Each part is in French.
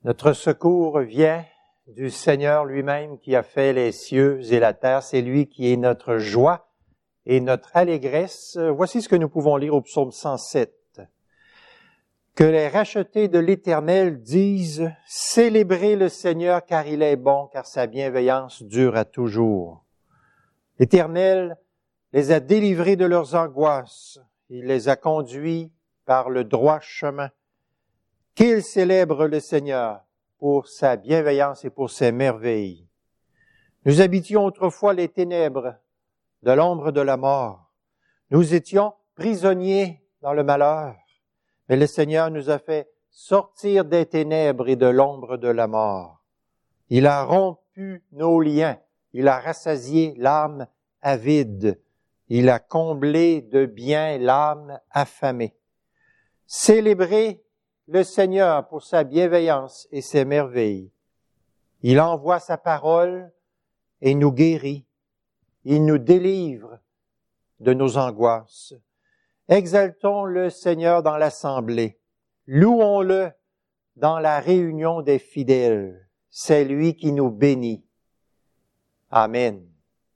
Notre secours vient du Seigneur lui-même qui a fait les cieux et la terre. C'est lui qui est notre joie et notre allégresse. Voici ce que nous pouvons lire au psaume 107. Que les rachetés de l'Éternel disent « Célébrez le Seigneur car il est bon, car sa bienveillance dure à toujours. » L'Éternel les a délivrés de leurs angoisses. Il les a conduits par le droit chemin. Qu'ils célèbrent le Seigneur pour sa bienveillance et pour ses merveilles. Nous habitions autrefois les ténèbres de l'ombre de la mort. Nous étions prisonniers dans le malheur. Mais le Seigneur nous a fait sortir des ténèbres et de l'ombre de la mort. Il a rompu nos liens. Il a rassasié l'âme avide. Il a comblé de bien l'âme affamée. Célébrez le Seigneur pour sa bienveillance et ses merveilles. Il envoie sa parole et nous guérit. Il nous délivre de nos angoisses. Exaltons le Seigneur dans l'assemblée. Louons-le dans la réunion des fidèles. C'est lui qui nous bénit. Amen.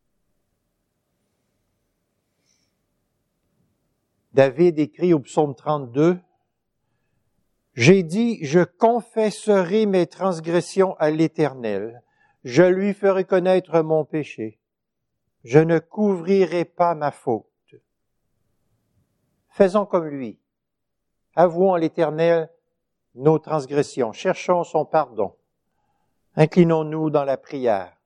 David écrit au psaume 32, « J'ai dit, je confesserai mes transgressions à l'Éternel. Je lui ferai connaître mon péché. Je ne couvrirai pas ma faute. » Faisons comme lui. Avouons à l'Éternel nos transgressions. Cherchons son pardon. Inclinons-nous dans la prière.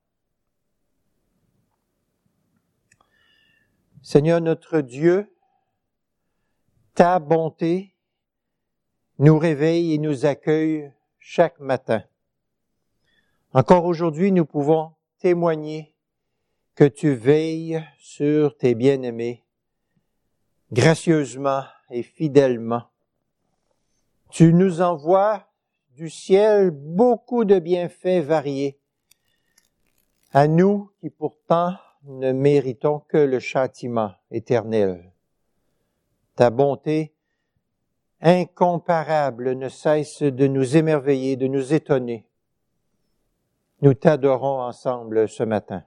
Seigneur notre Dieu, ta bonté nous réveille et nous accueille chaque matin. Encore aujourd'hui, nous pouvons témoigner que tu veilles sur tes bien-aimés gracieusement et fidèlement. Tu nous envoies du ciel beaucoup de bienfaits variés, à nous qui pourtant ne méritons que le châtiment éternel. Ta bonté incomparable ne cesse de nous émerveiller, de nous étonner. Nous t'adorons ensemble ce matin.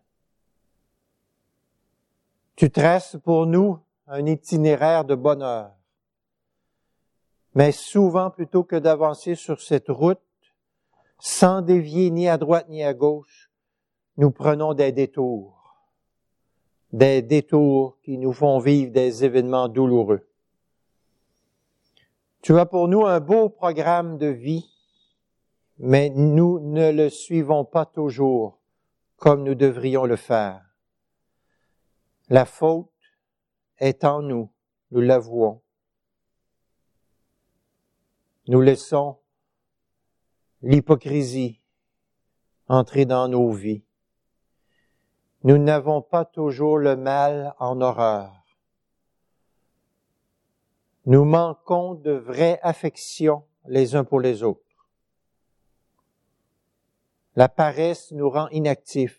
Tu traces pour nous un itinéraire de bonheur. Mais souvent, plutôt que d'avancer sur cette route, sans dévier ni à droite ni à gauche, nous prenons des détours qui nous font vivre des événements douloureux. Tu as pour nous un beau programme de vie, mais nous ne le suivons pas toujours comme nous devrions le faire. La faute est en nous, nous l'avouons. Nous laissons l'hypocrisie entrer dans nos vies. Nous n'avons pas toujours le mal en horreur. Nous manquons de vraie affection les uns pour les autres. La paresse nous rend inactifs.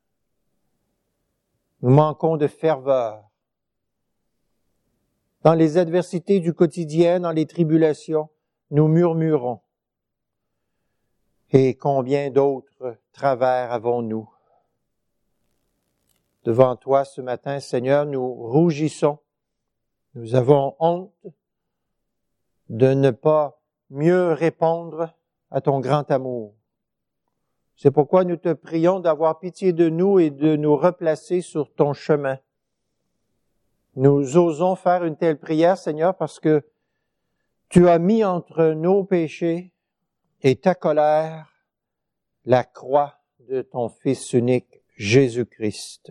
Nous manquons de ferveur. Dans les adversités du quotidien, dans les tribulations, nous murmurons. Et combien d'autres travers avons-nous? Devant toi ce matin, Seigneur, nous rougissons. Nous avons honte de ne pas mieux répondre à ton grand amour. C'est pourquoi nous te prions d'avoir pitié de nous et de nous replacer sur ton chemin. Nous osons faire une telle prière, Seigneur, parce que tu as mis entre nos péchés et ta colère la croix de ton Fils unique, Jésus-Christ.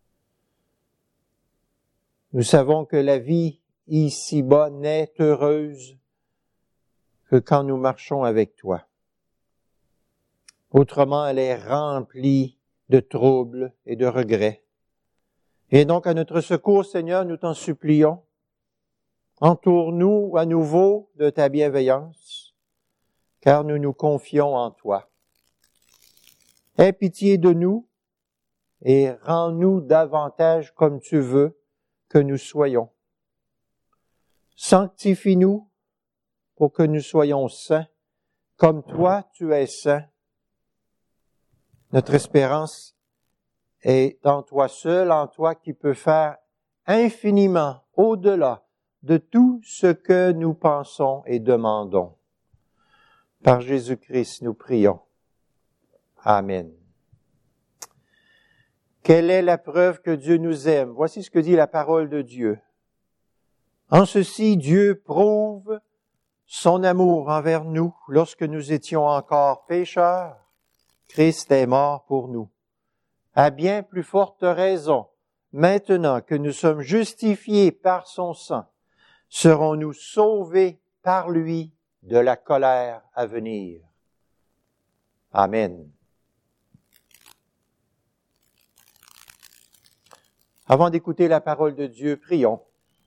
Nous savons que la vie ici-bas n'est heureuse que quand nous marchons avec toi. Autrement, elle est remplie de troubles et de regrets. Et donc, à notre secours, Seigneur, nous t'en supplions. Entoure-nous à nouveau de ta bienveillance, car nous nous confions en toi. Aie pitié de nous et rends-nous davantage comme tu veux que nous soyons. Sanctifie-nous pour que nous soyons saints Comme toi, tu es saint. Notre espérance est en toi seul, en toi qui peux faire infiniment au-delà de tout ce que nous pensons et demandons. Par Jésus-Christ, nous prions. Amen. Quelle est la preuve que Dieu nous aime? Voici ce que dit la parole de Dieu. En ceci, Dieu prouve son amour envers nous lorsque nous étions encore pécheurs. Christ est mort pour nous. À bien plus forte raison, maintenant que nous sommes justifiés par son sang, serons-nous sauvés par lui de la colère à venir. Amen. Avant d'écouter la parole de Dieu, prions.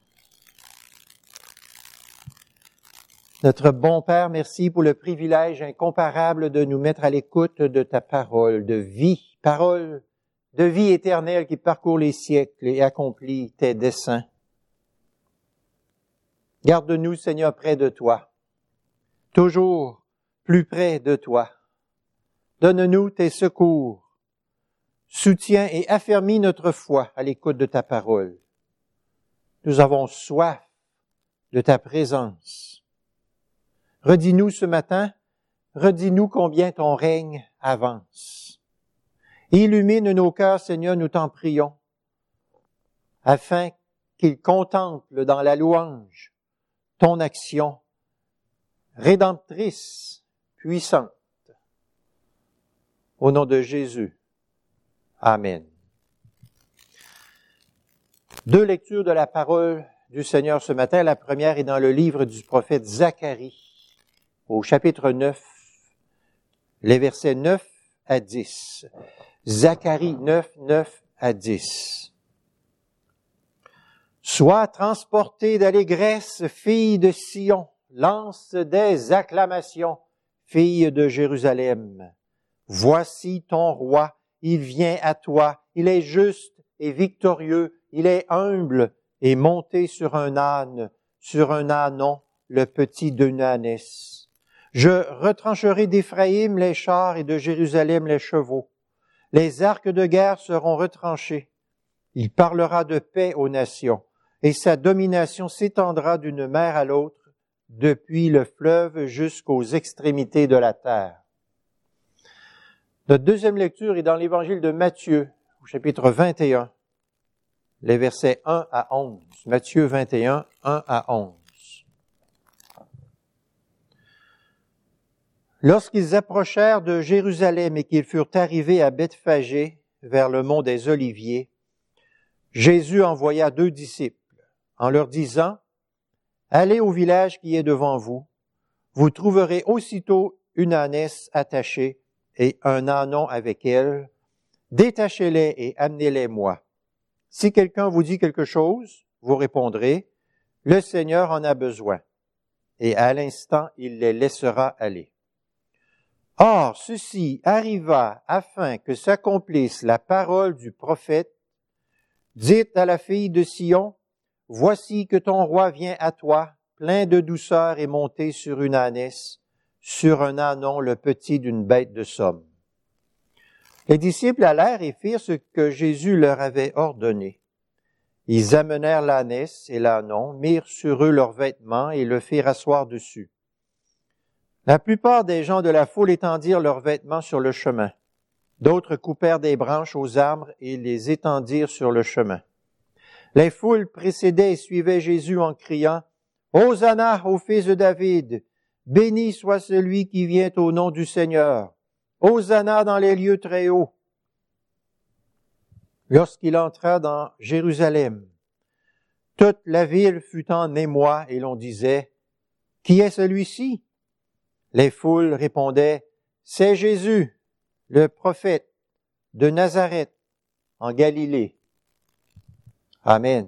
Notre bon Père, merci pour le privilège incomparable de nous mettre à l'écoute de ta parole de vie, parole de vie éternelle qui parcourt les siècles et accomplit tes desseins. Garde-nous, Seigneur, près de toi, toujours plus près de toi. Donne-nous tes secours, soutiens et affermis notre foi à l'écoute de ta parole. Nous avons soif de ta présence. Redis-nous ce matin, redis-nous combien ton règne avance. Illumine nos cœurs, Seigneur, nous t'en prions, afin qu'ils contemplent dans la louange ton action rédemptrice, puissante. Au nom de Jésus. Amen. Deux lectures de la parole du Seigneur ce matin. La première est dans le livre du prophète Zacharie, au chapitre 9, les versets 9 à 10. Zacharie 9, 9 à 10. Sois transportée d'allégresse, fille de Sion, lance des acclamations, fille de Jérusalem. Voici ton roi, il vient à toi, il est juste et victorieux, il est humble et monté sur un ânon, le petit d'une ânesse. Je retrancherai d'Éphraïm les chars et de Jérusalem les chevaux. Les arcs de guerre seront retranchés. Il parlera de paix aux nations, et sa domination s'étendra d'une mer à l'autre, depuis le fleuve jusqu'aux extrémités de la terre. Notre deuxième lecture est dans l'Évangile de Matthieu, au chapitre 21, les versets 1 à 11. Matthieu 21, 1 à 11. Lorsqu'ils approchèrent de Jérusalem et qu'ils furent arrivés à Bethphagée, vers le mont des Oliviers, Jésus envoya 2 disciples, en leur disant, « Allez au village qui est devant vous, vous trouverez aussitôt une ânesse attachée et un ânon avec elle. Détachez-les et amenez-les-moi. Si quelqu'un vous dit quelque chose, vous répondrez, « Le Seigneur en a besoin. » Et à l'instant, il les laissera aller. Or, ceci arriva afin que s'accomplisse la parole du prophète. Dites à la fille de Sion, « Voici que ton roi vient à toi, plein de douceur et monté sur une ânesse, sur un ânon le petit d'une bête de somme. » Les disciples allèrent et firent ce que Jésus leur avait ordonné. Ils amenèrent l'ânesse et l'ânon, mirent sur eux leurs vêtements et le firent asseoir dessus. La plupart des gens de la foule étendirent leurs vêtements sur le chemin. D'autres coupèrent des branches aux arbres et les étendirent sur le chemin. Les foules précédaient et suivaient Jésus en criant, « Hosanna au fils de David! Béni soit celui qui vient au nom du Seigneur! Hosanna dans les lieux très hauts! » Lorsqu'il entra dans Jérusalem, toute la ville fut en émoi et l'on disait, « Qui est celui-ci? » Les foules répondaient, « C'est Jésus, le prophète de Nazareth, en Galilée. » Amen.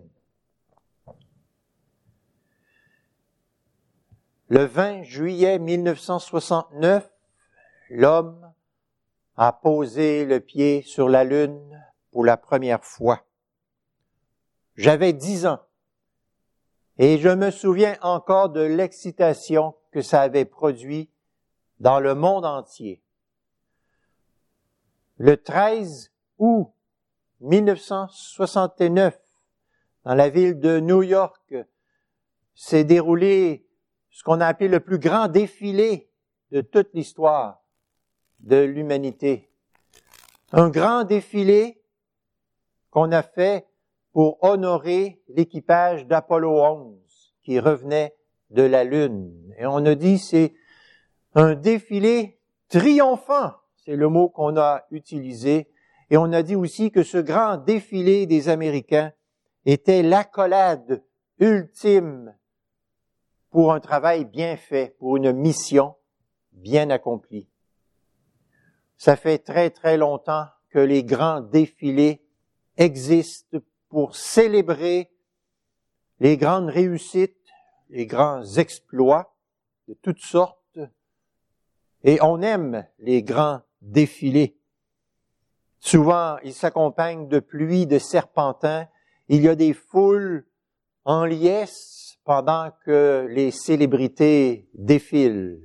Le 20 juillet 1969, l'homme a posé le pied sur la Lune pour la première fois. J'avais 10 ans et je me souviens encore de l'excitation que ça avait produit dans le monde entier. Le 13 août 1969, dans la ville de New York, s'est déroulé ce qu'on a appelé le plus grand défilé de toute l'histoire de l'humanité. Un grand défilé qu'on a fait pour honorer l'équipage d'Apollo 11 qui revenait de la Lune. Et on a dit c'est un défilé triomphant, c'est le mot qu'on a utilisé. Et on a dit aussi que ce grand défilé des Américains était l'accolade ultime pour un travail bien fait, pour une mission bien accomplie. Ça fait très, très longtemps que les grands défilés existent pour célébrer les grandes réussites, les grands exploits de toutes sortes. Et on aime les grands défilés. Souvent, ils s'accompagnent de pluies de serpentins. Il y a des foules en liesse pendant que les célébrités défilent.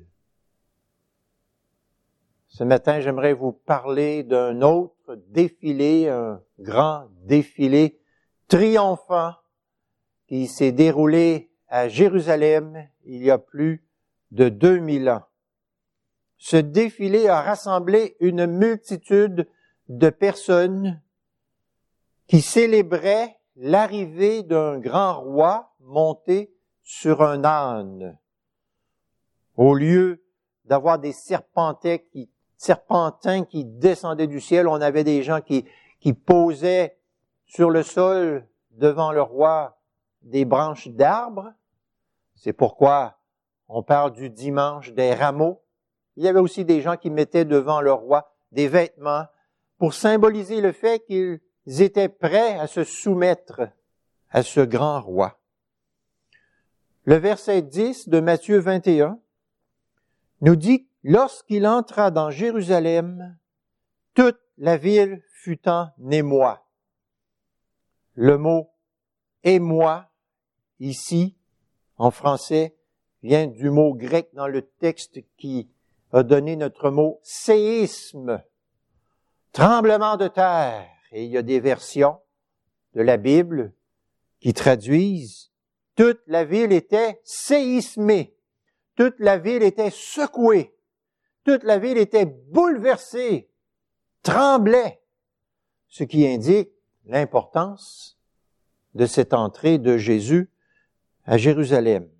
Ce matin, j'aimerais vous parler d'un autre défilé, un grand défilé triomphant qui s'est déroulé à Jérusalem il y a plus de 2000 ans. Ce défilé a rassemblé une multitude de personnes qui célébraient l'arrivée d'un grand roi monté sur un âne. Au lieu d'avoir des serpentins qui descendaient du ciel, on avait des gens qui posaient sur le sol devant le roi des branches d'arbres. C'est pourquoi on parle du dimanche des rameaux. Il y avait aussi des gens qui mettaient devant le roi des vêtements pour symboliser le fait qu'ils étaient prêts à se soumettre à ce grand roi. Le verset 10 de Matthieu 21 nous dit « Lorsqu'il entra dans Jérusalem, toute la ville fut en émoi. » Le mot « émoi » ici, en français, vient du mot grec dans le texte qui a donné notre mot « séisme », tremblement de terre. Et il y a des versions de la Bible qui traduisent « toute la ville était séismée ». Toute la ville était secouée. Toute la ville était bouleversée, tremblait, ce qui indique l'importance de cette entrée de Jésus à Jérusalem.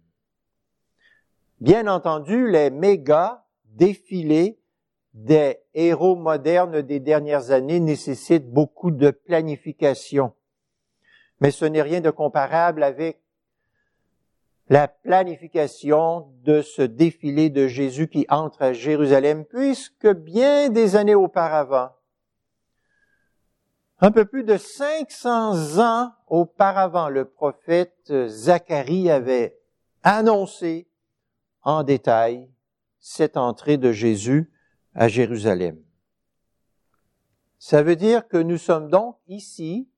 Bien entendu, les méga défilés des héros modernes des dernières années nécessitent beaucoup de planification. Mais ce n'est rien de comparable avec la planification de ce défilé de Jésus qui entre à Jérusalem, puisque bien des années auparavant, un peu plus de 500 ans auparavant, le prophète Zacharie avait annoncé en détail cette entrée de Jésus à Jérusalem. Ça veut dire que nous sommes donc ici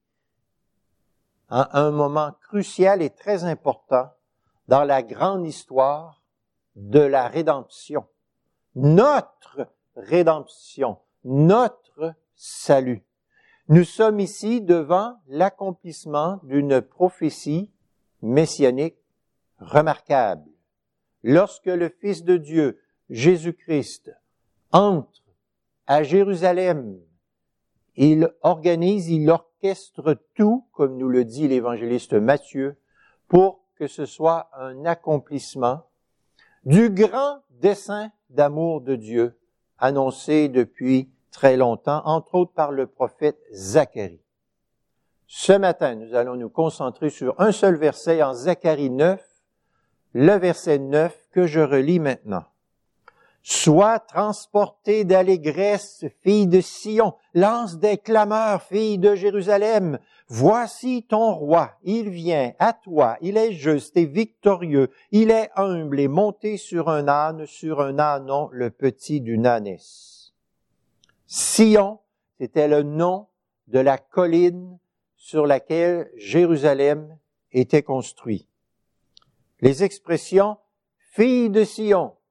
à un moment crucial et très important dans la grande histoire de la rédemption. Notre rédemption, notre salut. Nous sommes ici devant l'accomplissement d'une prophétie messianique remarquable. Lorsque le Fils de Dieu, Jésus-Christ, entre à Jérusalem, il organise, il orchestre tout, comme nous le dit l'évangéliste Matthieu, pour que ce soit un accomplissement du grand dessein d'amour de Dieu annoncé depuis très longtemps, entre autres par le prophète Zacharie. Ce matin, nous allons nous concentrer sur un seul verset en Zacharie 9, le verset 9 que je relis maintenant. « Sois transportée d'allégresse, fille de Sion, lance des clameurs, fille de Jérusalem. Voici ton roi, il vient à toi, il est juste et victorieux, il est humble et monté sur un ânon, le petit d'une ânesse. » Sion, c'était le nom de la colline sur laquelle Jérusalem était construit. Les expressions « fille de Sion »,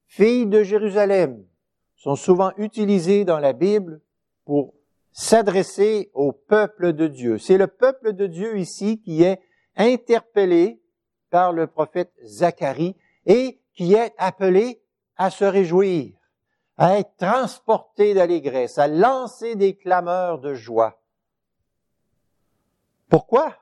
filles de Jérusalem sont souvent utilisées dans la Bible pour s'adresser au peuple de Dieu. C'est le peuple de Dieu ici qui est interpellé par le prophète Zacharie et qui est appelé à se réjouir, à être transporté d'allégresse, à lancer des clameurs de joie. Pourquoi?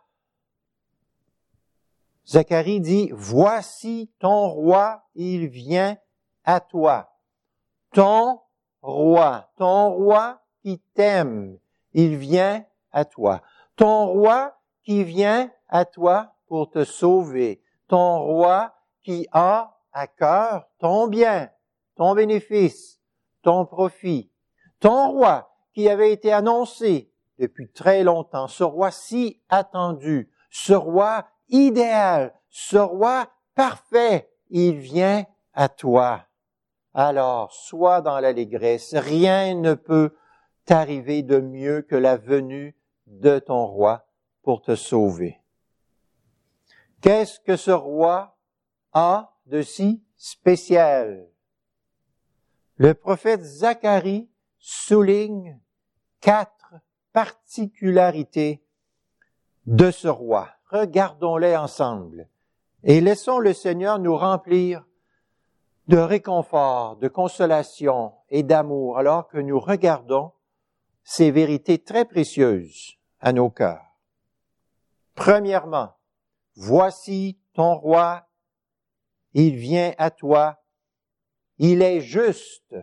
Zacharie dit, « Voici ton roi, il vient à toi. Ton roi qui t'aime, il vient à toi. Ton roi qui vient à toi pour te sauver. Ton roi qui a à cœur ton bien, ton bénéfice, ton profit. Ton roi qui avait été annoncé depuis très longtemps, ce roi si attendu, ce roi idéal, ce roi parfait, il vient à toi. Alors, sois dans l'allégresse, rien ne peut t'arriver de mieux que la venue de ton roi pour te sauver. Qu'est-ce que ce roi a de si spécial? Le prophète Zacharie souligne 4 particularités de ce roi. Regardons-les ensemble et laissons le Seigneur nous remplir de réconfort, de consolation et d'amour alors que nous regardons ces vérités très précieuses à nos cœurs. Premièrement, voici ton roi, il vient à toi, il est juste.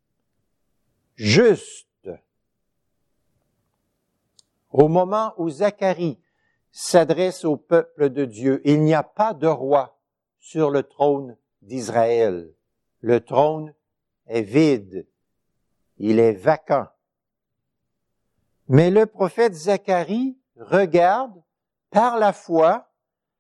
Juste. Au moment où Zacharie s'adresse au peuple de Dieu, il n'y a pas de roi sur le trône d'Israël. Le trône est vide, il est vacant. Mais le prophète Zacharie regarde par la foi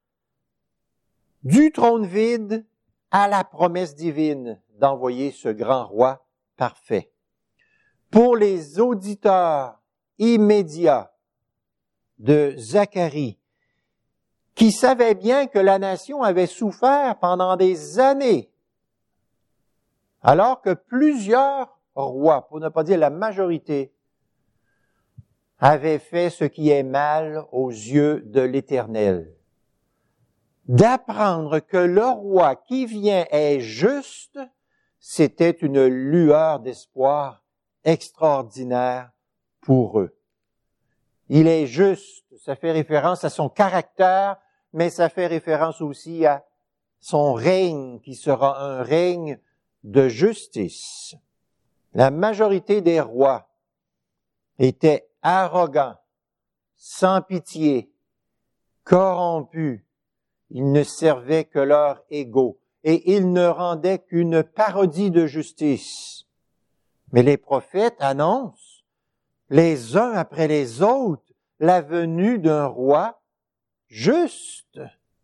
du trône vide à la promesse divine d'envoyer ce grand roi parfait. Pour les auditeurs immédiats de Zacharie, qui savaient bien que la nation avait souffert pendant des années, alors que plusieurs rois, pour ne pas dire la majorité, avaient fait ce qui est mal aux yeux de l'Éternel. D'apprendre que le roi qui vient est juste, c'était une lueur d'espoir extraordinaire pour eux. Il est juste, ça fait référence à son caractère, mais ça fait référence aussi à son règne, qui sera un règne de justice. La majorité des rois étaient arrogants, sans pitié, corrompus. Ils ne servaient que leur ego et ils ne rendaient qu'une parodie de justice. Mais les prophètes annoncent, les uns après les autres, la venue d'un roi juste,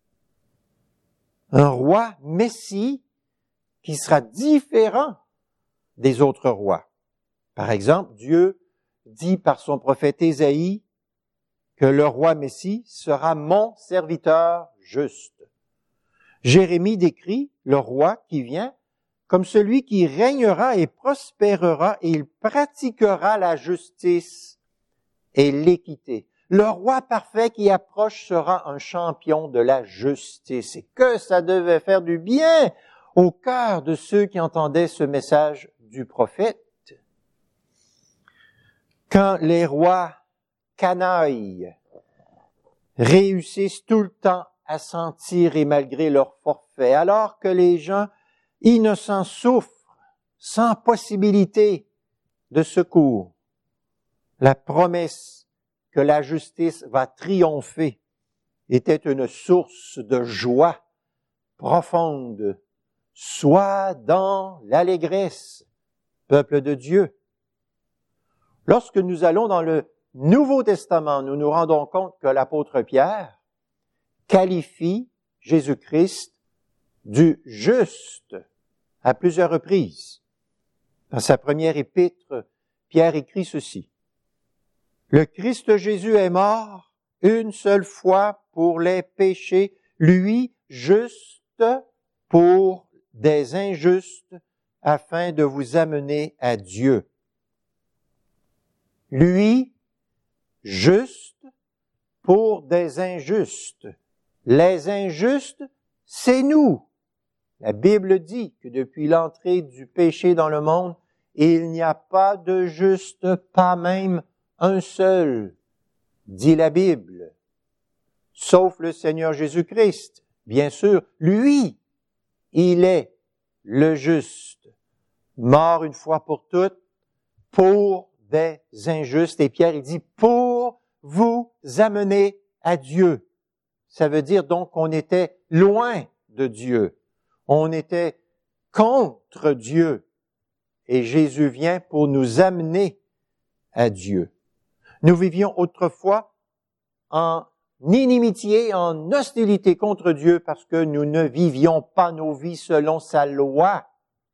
un roi Messie qui sera différent des autres rois. Par exemple, Dieu dit par son prophète Ésaïe que le roi Messie sera mon serviteur juste. Jérémie décrit le roi qui vient comme celui qui régnera et prospérera et il pratiquera la justice et l'équité. Le roi parfait qui approche sera un champion de la justice. Et que ça devait faire du bien au cœur de ceux qui entendaient ce message du prophète. Quand les rois canailles réussissent tout le temps à s'en tirer malgré leur forfait, alors que les gens innocents souffrent sans possibilité de secours, la promesse que la justice va triompher était une source de joie profonde. Sois dans l'allégresse, peuple de Dieu. Lorsque nous allons dans le Nouveau Testament, nous nous rendons compte que l'apôtre Pierre qualifie Jésus-Christ du juste à plusieurs reprises. Dans sa première épître, Pierre écrit ceci. Le Christ Jésus est mort une seule fois pour les péchés, lui juste pour des injustes, afin de vous amener à Dieu. Lui, juste pour des injustes. Les injustes, c'est nous. La Bible dit que depuis l'entrée du péché dans le monde, il n'y a pas de juste, pas même un seul, dit la Bible. Sauf le Seigneur Jésus-Christ. Bien sûr, lui, il est le juste, mort une fois pour toutes, pour des injustes. Et Pierre, il dit, pour vous amener à Dieu. Ça veut dire donc qu'on était loin de Dieu. On était contre Dieu. Et Jésus vient pour nous amener à Dieu. Nous vivions autrefois en inimitié, en hostilité contre Dieu parce que nous ne vivions pas nos vies selon sa loi.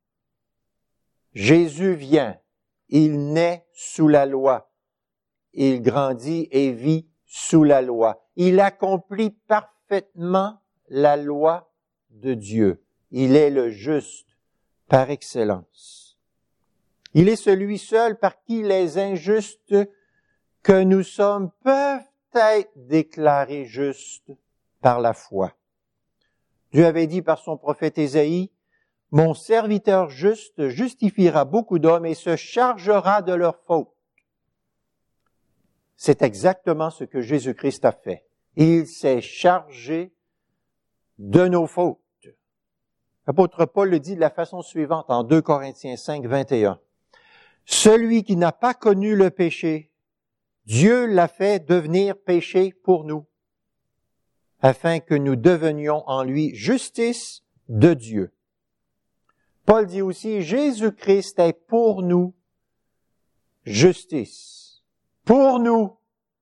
Jésus vient, il naît sous la loi, il grandit et vit sous la loi. Il accomplit parfaitement la loi de Dieu. Il est le juste par excellence. Il est celui seul par qui les injustes que nous sommes peuvent être déclarés justes par la foi. Dieu avait dit par son prophète Ésaïe, « Mon serviteur juste justifiera beaucoup d'hommes et se chargera de leurs fautes. » C'est exactement ce que Jésus-Christ a fait. Il s'est chargé de nos fautes. L'apôtre Paul le dit de la façon suivante en 2 Corinthiens 5, 21. « Celui qui n'a pas connu le péché, Dieu l'a fait devenir péché pour nous, afin que nous devenions en lui justice de Dieu. » Paul dit aussi, Jésus-Christ est pour nous justice. Pour nous,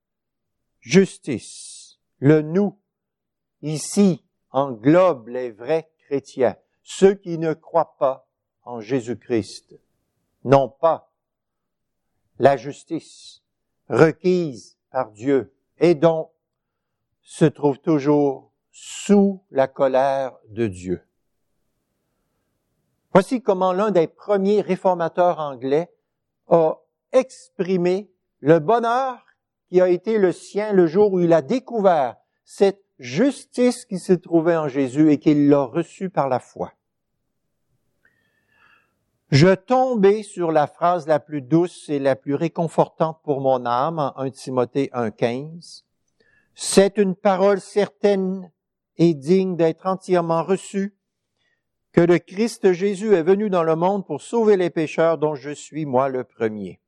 justice. Le nous, ici, englobe les vrais chrétiens, ceux qui ne croient pas en Jésus-Christ, n'ont pas la justice requise par Dieu et dont se trouvent toujours sous la colère de Dieu. Voici comment l'un des premiers réformateurs anglais a exprimé le bonheur qui a été le sien le jour où il a découvert cette justice qui se trouvait en Jésus et qu'il l'a reçue par la foi. Je tombais sur la phrase la plus douce et la plus réconfortante pour mon âme en 1 Timothée 1,15. C'est une parole certaine et digne d'être entièrement reçue que le Christ Jésus est venu dans le monde pour sauver les pécheurs dont je suis moi le premier.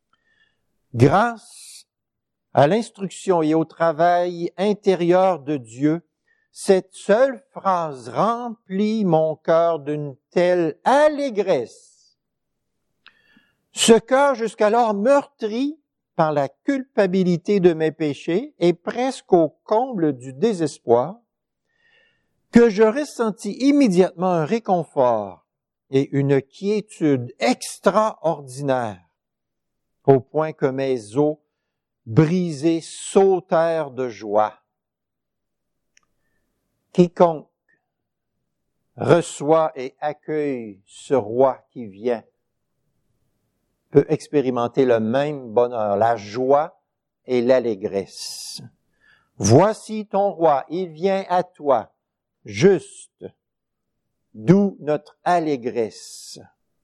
Grâce à l'instruction et au travail intérieur de Dieu, cette seule phrase remplit mon cœur d'une telle allégresse. Ce cœur jusqu'alors meurtri par la culpabilité de mes péchés et presque au comble du désespoir, que je ressentis immédiatement un réconfort et une quiétude extraordinaire, au point que mes os brisés sautèrent de joie. Quiconque reçoit et accueille ce roi qui vient peut expérimenter le même bonheur, la joie et l'allégresse. Voici ton roi, il vient à toi, juste, d'où notre allégresse.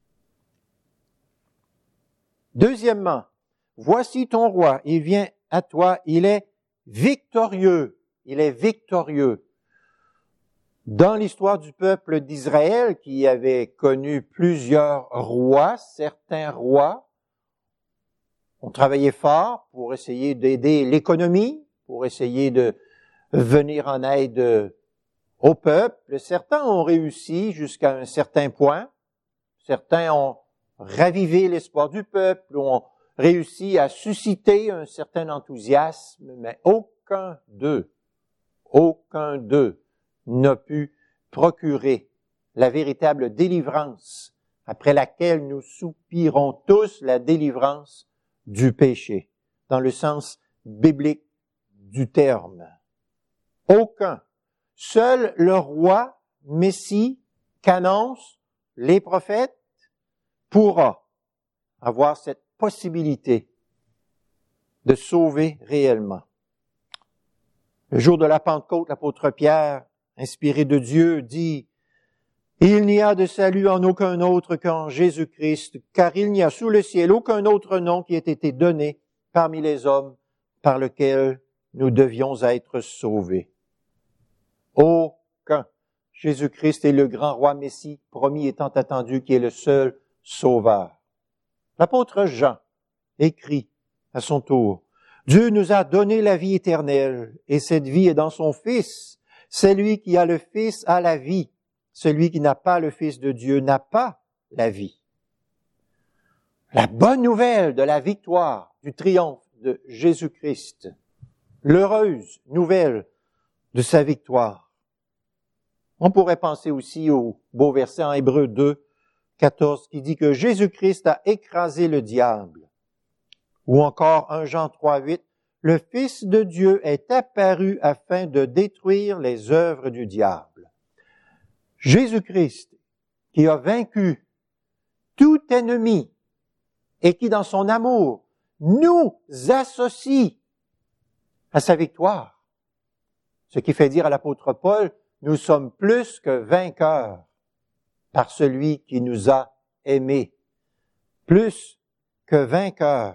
Deuxièmement, voici ton roi, il vient à toi, il est victorieux, il est victorieux. Dans l'histoire du peuple d'Israël, qui avait connu plusieurs rois, certains rois ont travaillé fort pour essayer d'aider l'économie, pour essayer de venir en aide au peuple. Certains ont réussi jusqu'à un certain point. Certains ont ravivé l'espoir du peuple, ont réussi à susciter un certain enthousiasme, mais aucun d'eux n'a pu procurer la véritable délivrance après laquelle nous soupirons tous, la délivrance du péché, dans le sens biblique du terme. Aucun. Seul le roi Messie qu'annoncent les prophètes pourra avoir cette possibilité de sauver réellement. Le jour de la Pentecôte, l'apôtre Pierre, inspiré de Dieu, dit « Il n'y a de salut en aucun autre qu'en Jésus-Christ, car il n'y a sous le ciel aucun autre nom qui ait été donné parmi les hommes par lequel nous devions être sauvés. » Aucun. Jésus-Christ est le grand roi Messie, promis et tant attendu, qui est le seul sauveur. L'apôtre Jean écrit à son tour, « Dieu nous a donné la vie éternelle, et cette vie est dans son Fils. Celui qui a le Fils a la vie. Celui qui n'a pas le Fils de Dieu n'a pas la vie. » La bonne nouvelle de la victoire, du triomphe de Jésus-Christ, l'heureuse nouvelle de sa victoire. On pourrait penser aussi au beau verset en Hébreux 2, 14, qui dit que Jésus-Christ a écrasé le diable. Ou encore 1 Jean 3, 8, le Fils de Dieu est apparu afin de détruire les œuvres du diable. Jésus-Christ, qui a vaincu tout ennemi et qui, dans son amour, nous associe à sa victoire. Ce qui fait dire à l'apôtre Paul, nous sommes plus que vainqueurs par celui qui nous a aimés. Plus que vainqueurs.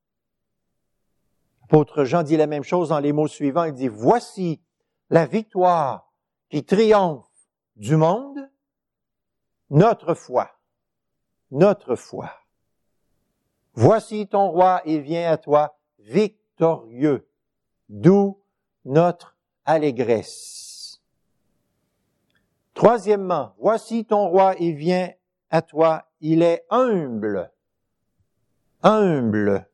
L'apôtre Jean dit la même chose dans les mots suivants. Il dit, voici la victoire qui triomphe du monde, notre foi. Notre foi. Voici ton roi, il vient à toi victorieux, d'où notre allégresse. Troisièmement, voici ton roi, il vient à toi, il est humble. Humble.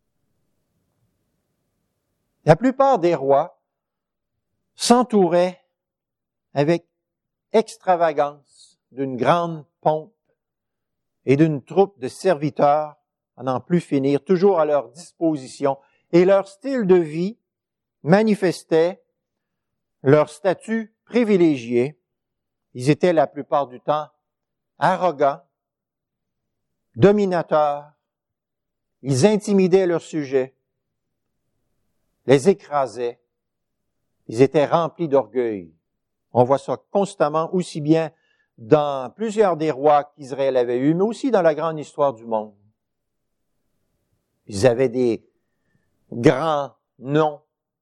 La plupart des rois s'entouraient avec extravagance d'une grande pompe et d'une troupe de serviteurs à n'en plus finir, toujours à leur disposition, et leur style de vie manifestait leur statut privilégié. Ils étaient la plupart du temps arrogants, dominateurs, ils intimidaient leurs sujets, les écrasaient, ils étaient remplis d'orgueil. On voit ça constamment, aussi bien dans plusieurs des rois qu'Israël avait eus, mais aussi dans la grande histoire du monde. Ils avaient des grands noms.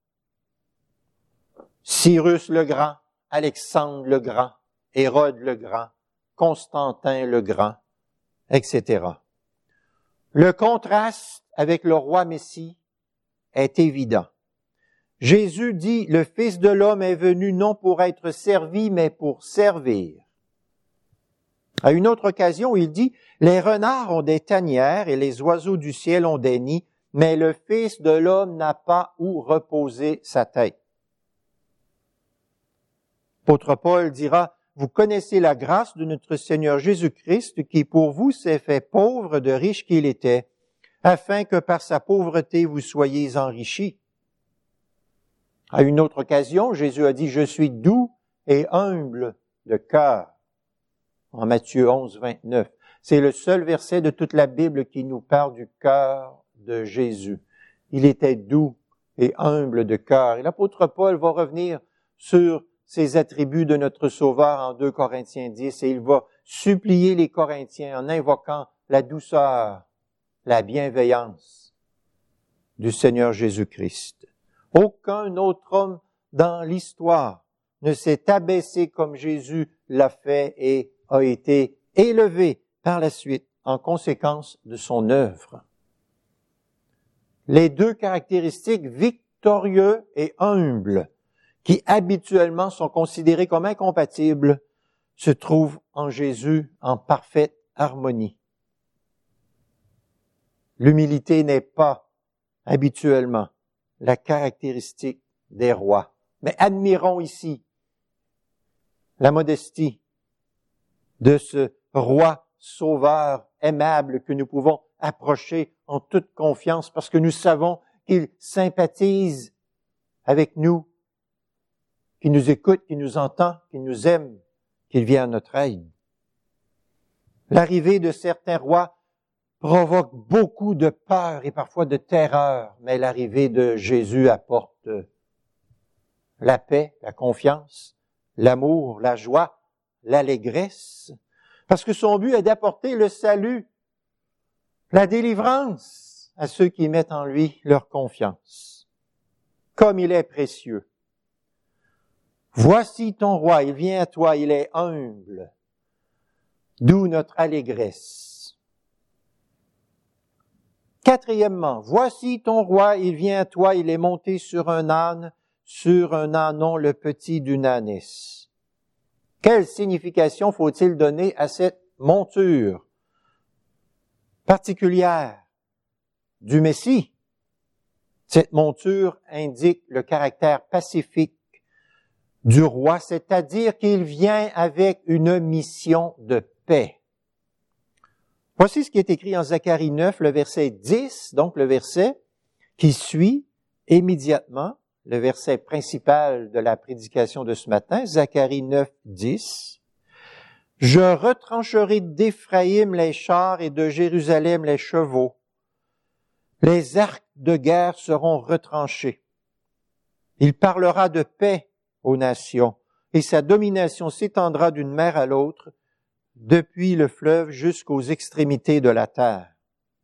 Cyrus le Grand, Alexandre le Grand, Hérode le Grand, Constantin le Grand, etc. Le contraste avec le roi Messie est évident. Jésus dit, le Fils de l'homme est venu non pour être servi, mais pour servir. À une autre occasion, il dit, les renards ont des tanières et les oiseaux du ciel ont des nids, mais le Fils de l'homme n'a pas où reposer sa tête. L'apôtre Paul dira, vous connaissez la grâce de notre Seigneur Jésus-Christ qui pour vous s'est fait pauvre de riche qu'il était, afin que par sa pauvreté vous soyez enrichis. À une autre occasion, Jésus a dit, je suis doux et humble de cœur. En Matthieu 11, 29. C'est le seul verset de toute la Bible qui nous parle du cœur de Jésus. Il était doux et humble de cœur. Et l'apôtre Paul va revenir sur ces attributs de notre Sauveur en 2 Corinthiens 10 et il va supplier les Corinthiens en invoquant la douceur, la bienveillance du Seigneur Jésus-Christ. Aucun autre homme dans l'histoire ne s'est abaissé comme Jésus l'a fait et a été élevé par la suite en conséquence de son œuvre. Les deux caractéristiques victorieux et humbles qui habituellement sont considérées comme incompatibles se trouvent en Jésus en parfaite harmonie. L'humilité n'est pas habituellement la caractéristique des rois. Mais admirons ici la modestie de ce roi sauveur aimable que nous pouvons approcher en toute confiance parce que nous savons qu'il sympathise avec nous, qu'il nous écoute, qu'il nous entend, qu'il nous aime, qu'il vient à notre aide. L'arrivée de certains rois provoque beaucoup de peur et parfois de terreur, mais l'arrivée de Jésus apporte la paix, la confiance, l'amour, la joie, l'allégresse, parce que son but est d'apporter le salut, la délivrance à ceux qui mettent en lui leur confiance. Comme il est précieux. Voici ton roi, il vient à toi, il est humble. D'où notre allégresse. Quatrièmement, voici ton roi, il vient à toi, il est monté sur un ânon, le petit d'une ânesse. Quelle signification faut-il donner à cette monture particulière du Messie? Cette monture indique le caractère pacifique du roi, c'est-à-dire qu'il vient avec une mission de paix. Voici ce qui est écrit en Zacharie 9, le verset 10, donc le verset qui suit immédiatement le verset principal de la prédication de ce matin, Zacharie 9, 10. « Je retrancherai d'Éphraïm les chars et de Jérusalem les chevaux. Les arcs de guerre seront retranchés. Il parlera de paix aux nations, et sa domination s'étendra d'une mer à l'autre, depuis le fleuve jusqu'aux extrémités de la terre. »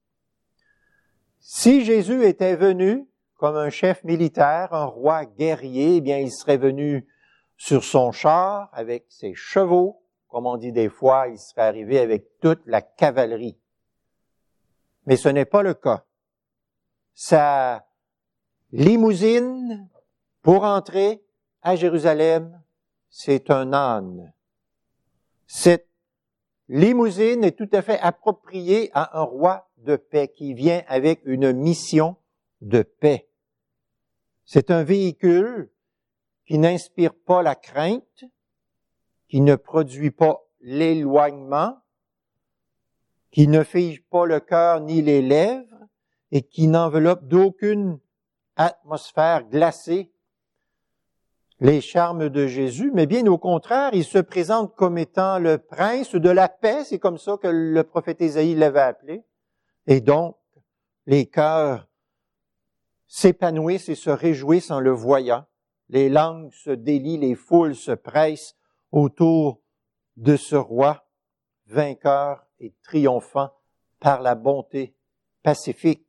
Si Jésus était venu comme un chef militaire, un roi guerrier, eh bien, il serait venu sur son char avec ses chevaux. Comme on dit des fois, il serait arrivé avec toute la cavalerie. Mais ce n'est pas le cas. Sa limousine pour entrer à Jérusalem, c'est un âne. Cette limousine est tout à fait appropriée à un roi de paix qui vient avec une mission de paix. C'est un véhicule qui n'inspire pas la crainte, qui ne produit pas l'éloignement, qui ne fige pas le cœur ni les lèvres et qui n'enveloppe d'aucune atmosphère glacée les charmes de Jésus, mais bien au contraire, il se présente comme étant le prince de la paix, c'est comme ça que le prophète Ésaïe l'avait appelé, et donc les cœurs s'épanouissent et se réjouissent en le voyant. Les langues se délient, les foules se pressent autour de ce roi, vainqueur et triomphant par la bonté pacifique.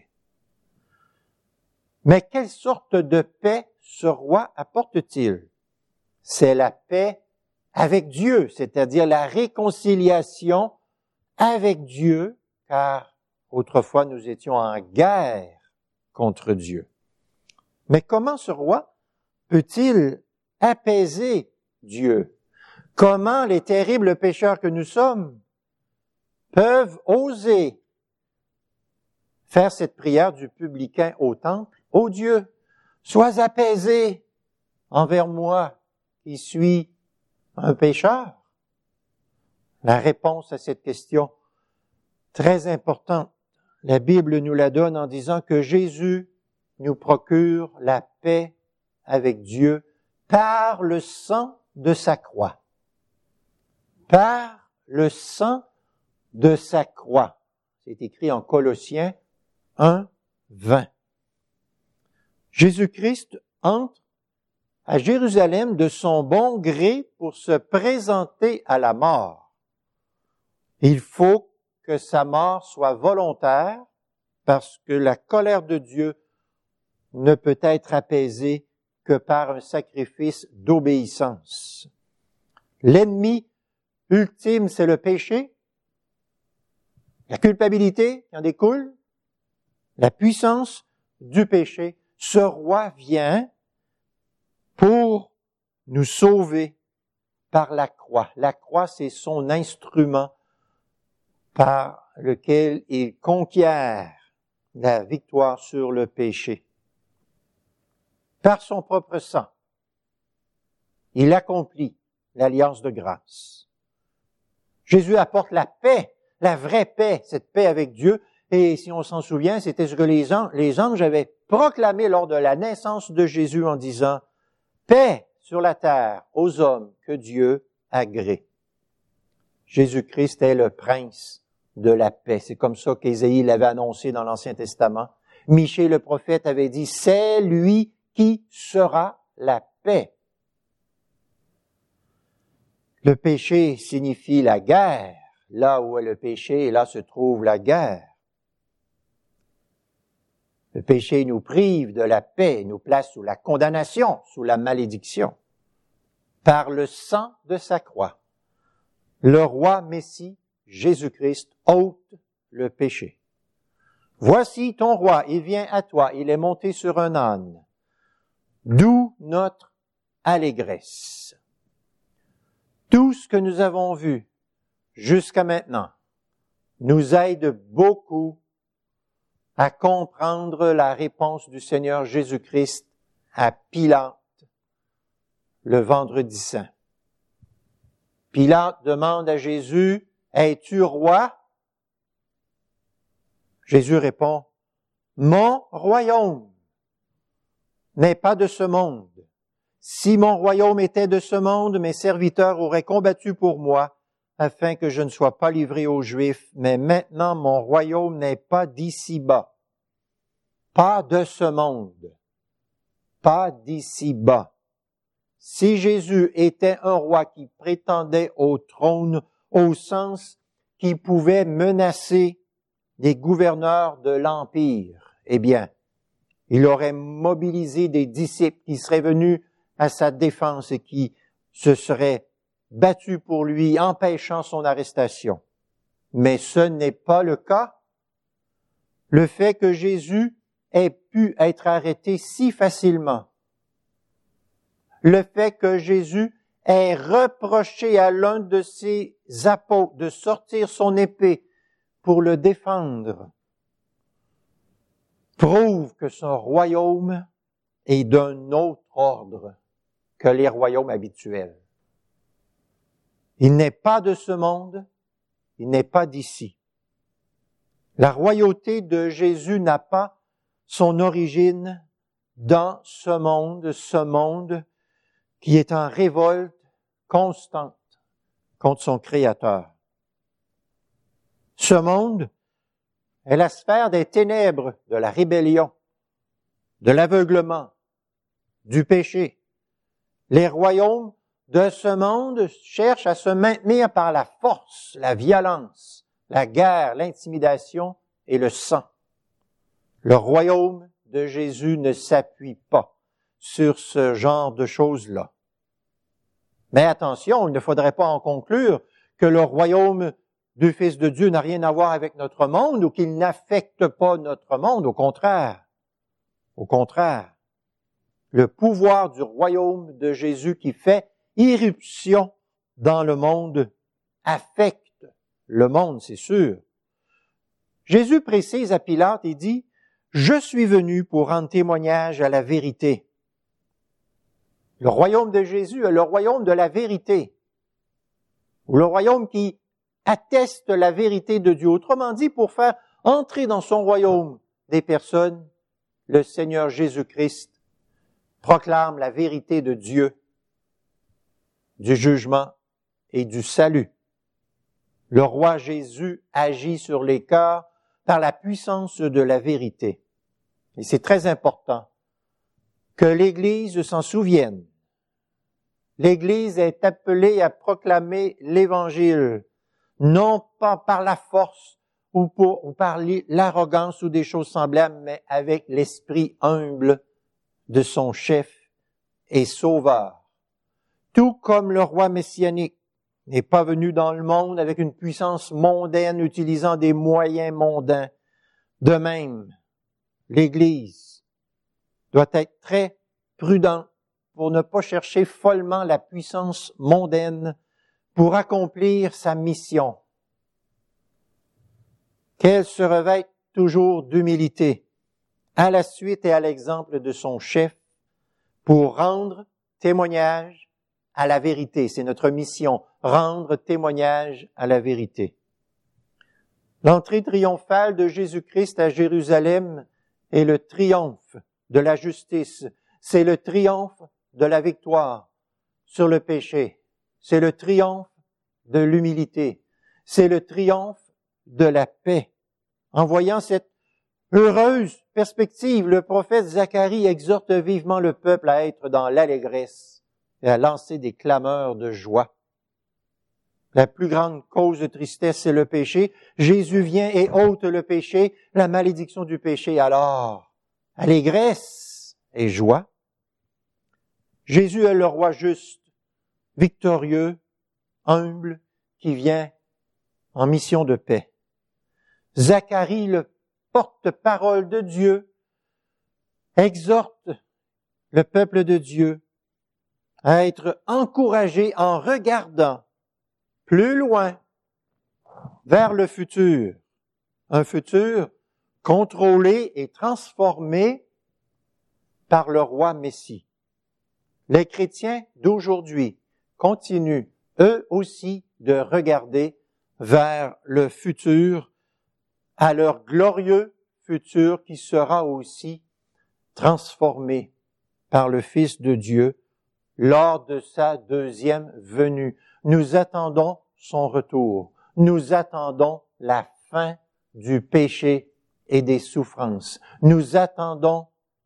Mais quelle sorte de paix ce roi apporte-t-il? C'est la paix avec Dieu, c'est-à-dire la réconciliation avec Dieu, car autrefois nous étions en guerre contre Dieu. Mais comment ce roi peut-il apaiser Dieu? Comment les terribles pécheurs que nous sommes peuvent oser faire cette prière du publicain au temple? Ô Dieu, sois apaisé envers moi qui suis un pécheur. La réponse à cette question très importante, la Bible nous la donne en disant que Jésus nous procure la paix avec Dieu par le sang de sa croix. Par le sang de sa croix. C'est écrit en Colossiens 1, 20. Jésus-Christ entre à Jérusalem de son bon gré pour se présenter à la mort. Il faut que sa mort soit volontaire parce que la colère de Dieu ne peut être apaisée que par un sacrifice d'obéissance. L'ennemi ultime, c'est le péché, la culpabilité qui en découle, la puissance du péché. Ce roi vient pour nous sauver par la croix. La croix, c'est son instrument par lequel il conquiert la victoire sur le péché. Par son propre sang, il accomplit l'alliance de grâce. Jésus apporte la paix, la vraie paix, cette paix avec Dieu. Et si on s'en souvient, c'était ce que les anges avaient proclamé lors de la naissance de Jésus en disant « Paix sur la terre aux hommes que Dieu agrée ». Jésus-Christ est le prince de la paix. C'est comme ça qu'Ésaïe l'avait annoncé dans l'Ancien Testament. Michée, le prophète, avait dit, c'est lui qui sera la paix. Le péché signifie la guerre. Là où est le péché, là se trouve la guerre. Le péché nous prive de la paix, nous place sous la condamnation, sous la malédiction. Par le sang de sa croix, le roi Messie, Jésus-Christ, ôte le péché. Voici ton roi, il vient à toi, il est monté sur un âne. D'où notre allégresse. Tout ce que nous avons vu jusqu'à maintenant nous aide beaucoup à comprendre la réponse du Seigneur Jésus-Christ à Pilate le vendredi saint. Pilate demande à Jésus, « Es-tu roi? » Jésus répond, « Mon royaume n'est pas de ce monde. Si mon royaume était de ce monde, mes serviteurs auraient combattu pour moi, afin que je ne sois pas livré aux Juifs. Mais maintenant, mon royaume n'est pas d'ici-bas. Pas de ce monde. Pas d'ici-bas. » Si Jésus était un roi qui prétendait au trône, au sens qui pouvait menacer les gouverneurs de l'Empire, eh bien, il aurait mobilisé des disciples qui seraient venus à sa défense et qui se seraient battus pour lui, empêchant son arrestation. Mais ce n'est pas le cas. Le fait que Jésus ait pu être arrêté si facilement, le fait que Jésus ait reproché à l'un de ses apôtres de sortir son épée pour le défendre, prouve que son royaume est d'un autre ordre que les royaumes habituels. Il n'est pas de ce monde, il n'est pas d'ici. La royauté de Jésus n'a pas son origine dans ce monde qui est en révolte constante contre son Créateur. Ce monde est la sphère des ténèbres, de la rébellion, de l'aveuglement, du péché. Les royaumes de ce monde cherchent à se maintenir par la force, la violence, la guerre, l'intimidation et le sang. Le royaume de Jésus ne s'appuie pas sur ce genre de choses-là. Mais attention, il ne faudrait pas en conclure que le royaume du Fils de Dieu n'a rien à voir avec notre monde ou qu'il n'affecte pas notre monde. Au contraire, le pouvoir du royaume de Jésus qui fait irruption dans le monde affecte le monde, c'est sûr. Jésus précise à Pilate et dit, « Je suis venu pour rendre témoignage à la vérité. » Le royaume de Jésus est le royaume de la vérité, ou le royaume qui atteste la vérité de Dieu. Autrement dit, pour faire entrer dans son royaume des personnes, le Seigneur Jésus-Christ proclame la vérité de Dieu, du jugement et du salut. Le roi Jésus agit sur les cœurs par la puissance de la vérité. Et c'est très important que l'Église s'en souvienne. L'Église est appelée à proclamer l'Évangile, non pas par la force ou par l'arrogance ou des choses semblables, mais avec l'esprit humble de son chef et sauveur. Tout comme le roi messianique n'est pas venu dans le monde avec une puissance mondaine utilisant des moyens mondains. De même, l'Église doit être très prudente pour ne pas chercher follement la puissance mondaine pour accomplir sa mission. Qu'elle se revête toujours d'humilité, à la suite et à l'exemple de son chef, pour rendre témoignage à la vérité. C'est notre mission, rendre témoignage à la vérité. L'entrée triomphale de Jésus-Christ à Jérusalem est le triomphe de la justice. C'est le triomphe de la victoire sur le péché. C'est le triomphe de l'humilité. c'est le triomphe de la paix. En voyant cette heureuse perspective, le prophète Zacharie exhorte vivement le peuple à être dans l'allégresse et à lancer des clameurs de joie. La plus grande cause de tristesse, c'est le péché. Jésus vient et ôte le péché, la malédiction du péché. Alors, allégresse et joie. Jésus est le roi juste, victorieux, humble, qui vient en mission de paix. Zacharie, le porte-parole de Dieu, exhorte le peuple de Dieu à être encouragé en regardant plus loin vers le futur. Un futur contrôlé et transformé par le roi Messie. Les chrétiens d'aujourd'hui continuent, eux aussi, de regarder vers le futur, à leur glorieux futur qui sera aussi transformé par le Fils de Dieu lors de sa deuxième venue. Nous attendons son retour. Nous attendons la fin du péché et des souffrances. Nous attendons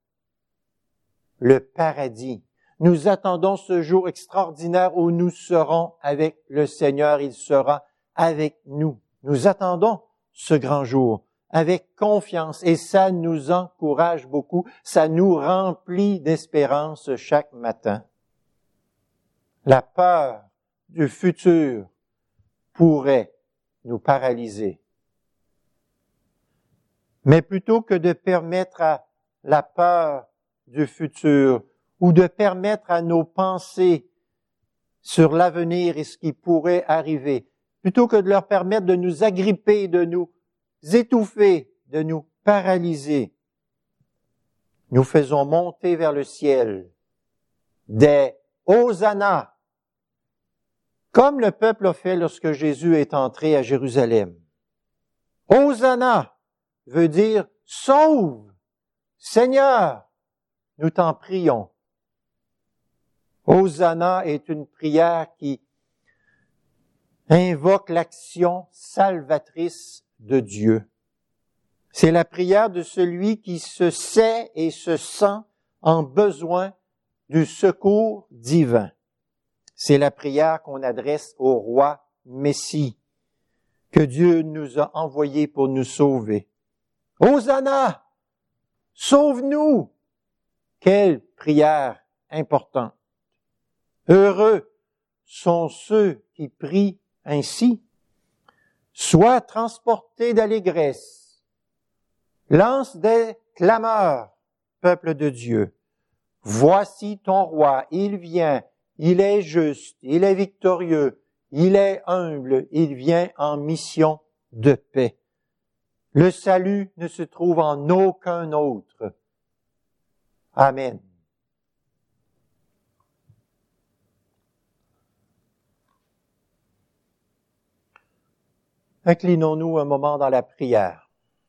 le paradis. Nous attendons ce jour extraordinaire où nous serons avec le Seigneur. Il sera avec nous. Nous attendons ce grand jour avec confiance et ça nous encourage beaucoup. Ça nous remplit d'espérance chaque matin. La peur du futur pourrait nous paralyser. Mais plutôt que de permettre à la peur du futur ou de permettre à nos pensées sur l'avenir et ce qui pourrait arriver, plutôt que de leur permettre de nous agripper, de nous étouffer, de nous paralyser, nous faisons monter vers le ciel des hosannas, comme le peuple a fait lorsque Jésus est entré à Jérusalem. Hosanna veut dire « Sauve, Seigneur, nous t'en prions ». Hosanna est une prière qui invoque l'action salvatrice de Dieu. C'est la prière de celui qui se sait et se sent en besoin du secours divin. C'est la prière qu'on adresse au roi Messie, que Dieu nous a envoyé pour nous sauver. Hosanna! Sauve-nous! Quelle prière importante! Heureux sont ceux qui prient ainsi. Sois transportés d'allégresse. Lance des clameurs, peuple de Dieu. Voici ton roi, il vient, il est juste, il est victorieux, il est humble, il vient en mission de paix. Le salut ne se trouve en aucun autre. Amen. Inclinons-nous un moment dans la prière.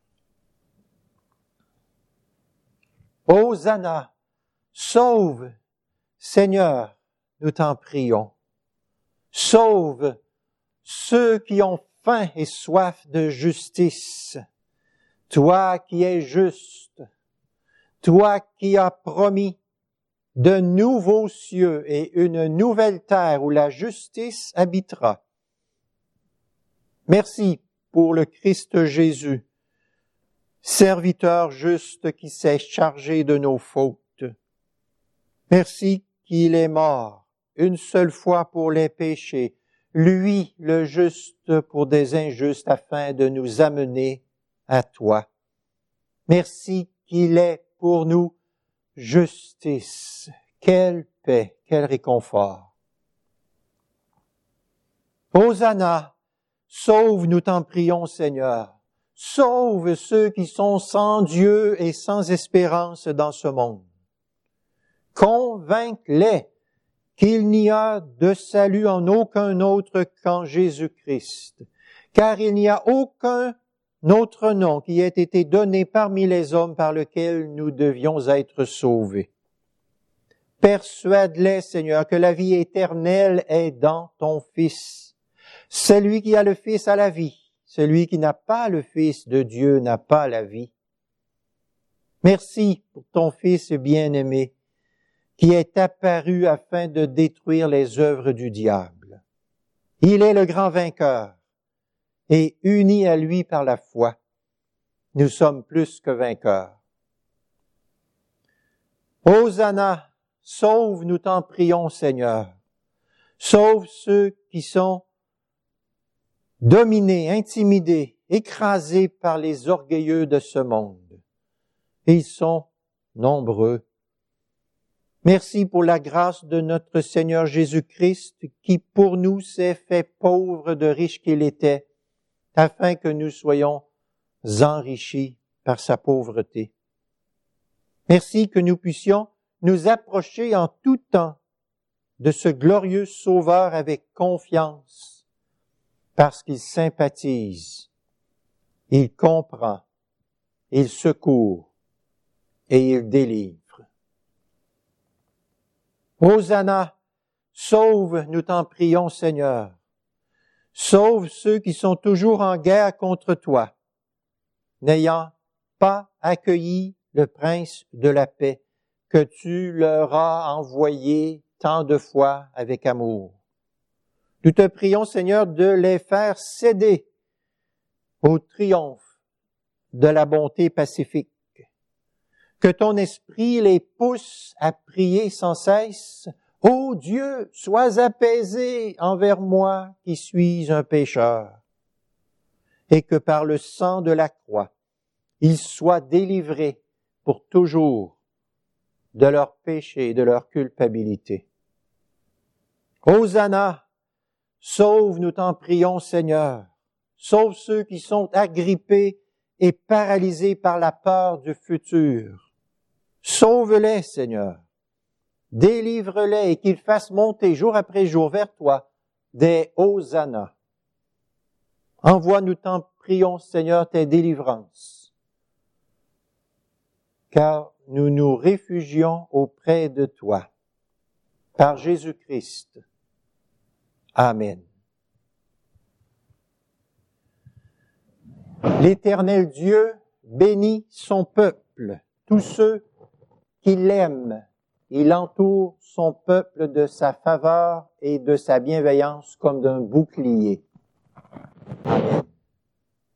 Hosanna, sauve, Seigneur, nous t'en prions. Sauve ceux qui ont faim et soif de justice. Toi qui es juste, toi qui as promis de nouveaux cieux et une nouvelle terre où la justice habitera. Merci pour le Christ Jésus, serviteur juste qui s'est chargé de nos fautes. Merci qu'il est mort une seule fois pour les péchés, lui le juste pour des injustes afin de nous amener à toi. Merci qu'il est pour nous justice. Quelle paix, quel réconfort. Hosanna! Sauve, nous t'en prions, Seigneur. Sauve ceux qui sont sans Dieu et sans espérance dans ce monde. Convainc-les qu'il n'y a de salut en aucun autre qu'en Jésus-Christ, car il n'y a aucun autre nom qui ait été donné parmi les hommes par lequel nous devions être sauvés. Persuade-les, Seigneur, que la vie éternelle est dans ton Fils. Celui qui a le Fils a la vie. Celui qui n'a pas le Fils de Dieu n'a pas la vie. Merci pour ton Fils bien-aimé qui est apparu afin de détruire les œuvres du diable. Il est le grand vainqueur et unis à lui par la foi, nous sommes plus que vainqueurs. Hosanna, sauve, nous t'en prions, Seigneur. Sauve ceux qui sont dominés, intimidés, écrasés par les orgueilleux de ce monde. Et ils sont nombreux. Merci pour la grâce de notre Seigneur Jésus-Christ qui pour nous s'est fait pauvre de riche qu'il était, afin que nous soyons enrichis par sa pauvreté. Merci que nous puissions nous approcher en tout temps de ce glorieux Sauveur avec confiance, parce qu'il sympathise, il comprend, il secourt et il délivre. Hosanna, sauve, nous t'en prions, Seigneur. Sauve ceux qui sont toujours en guerre contre toi, n'ayant pas accueilli le Prince de la paix que tu leur as envoyé tant de fois avec amour. Nous te prions, Seigneur, de les faire céder au triomphe de la bonté pacifique. Que ton esprit les pousse à prier sans cesse. Ô Dieu, sois apaisé envers moi qui suis un pécheur. Et que par le sang de la croix, ils soient délivrés pour toujours de leurs péchés et de leur culpabilité. Hosanna, sauve, nous t'en prions, Seigneur. Sauve ceux qui sont agrippés et paralysés par la peur du futur. Sauve-les, Seigneur. Délivre-les et qu'ils fassent monter jour après jour vers toi des hosannas. Envoie, nous t'en prions, Seigneur, tes délivrances. Car nous nous réfugions auprès de toi. Par Jésus-Christ. Amen. L'Éternel Dieu bénit son peuple, tous ceux qui l'aime. Il entoure son peuple de sa faveur et de sa bienveillance comme d'un bouclier. Amen.